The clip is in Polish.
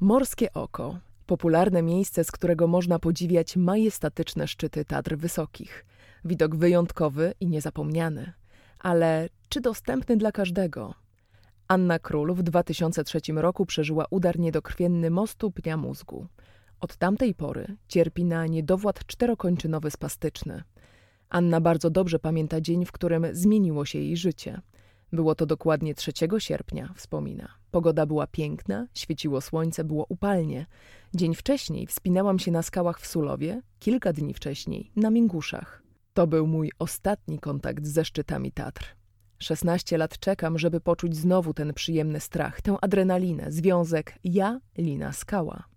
Morskie Oko. Popularne miejsce, z którego można podziwiać majestatyczne szczyty Tatr Wysokich. Widok wyjątkowy i niezapomniany. Ale czy dostępny dla każdego? Anna Król w 2003 roku przeżyła udar niedokrwienny mostu pnia mózgu. Od tamtej pory cierpi na niedowład czterokończynowy-spastyczny. Anna bardzo dobrze pamięta dzień, w którym zmieniło się jej życie. Było to dokładnie 3 sierpnia, wspomina. Pogoda była piękna, świeciło słońce, było upalnie. Dzień wcześniej wspinałam się na skałach w Sulowie, kilka dni wcześniej na Minguszach. To był mój ostatni kontakt ze szczytami Tatr. 16 lat czekam, żeby poczuć znowu ten przyjemny strach, tę adrenalinę, związek ja, lina, skała.